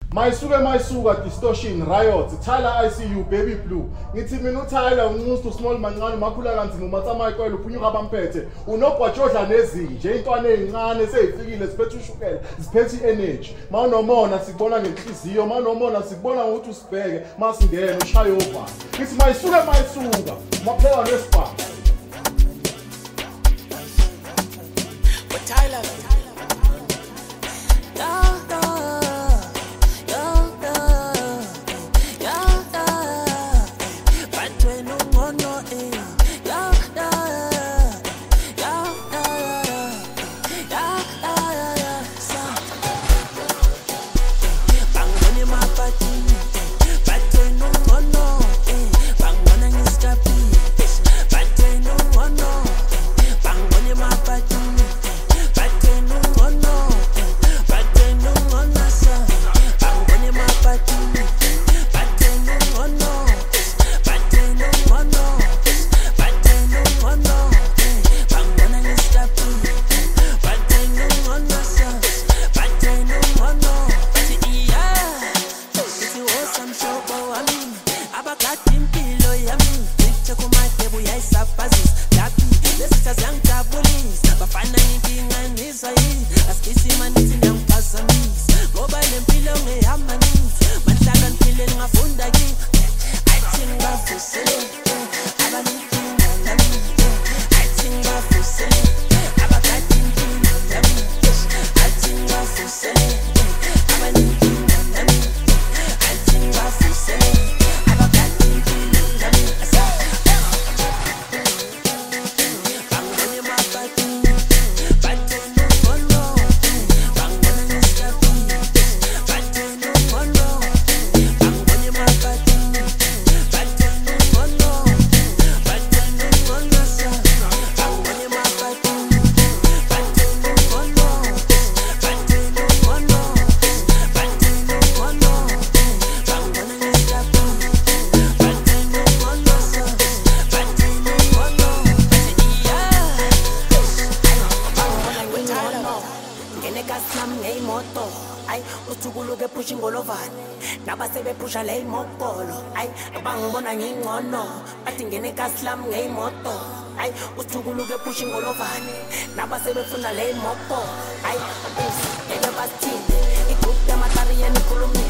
Mayisuka Distortion Riot Tyler ICU Baby Blue ngithi mina uTyler uncusto small mancane makhula kanzima umatsama ikwelo uphunyuka abamphethe unobhwatshodla nezinje intwana ezincane seyifikile siphethe ushukela siphethe energy mawunomona sikubona ngenhliziyo mawunomona sikubona ukuthi usibheke masingena ushaye over ngithi mayisuka maphela nesibhamu Tyler usukuluke pushing ngolovani nabasebe pusha le mokolo ay bangibona ngingcono bathi ngene kaslam ngeyimoto ay usukuluke pushing ngolovani nabasebe funa le mokolo ay ngeke bathini igroup yamatari yenikhulumi